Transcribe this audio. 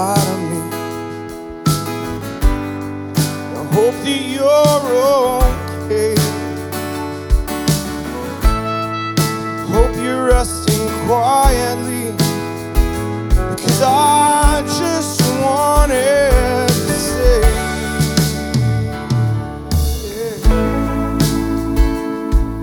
inside of me. I hope that you're okay. Hope you're resting quietly, because I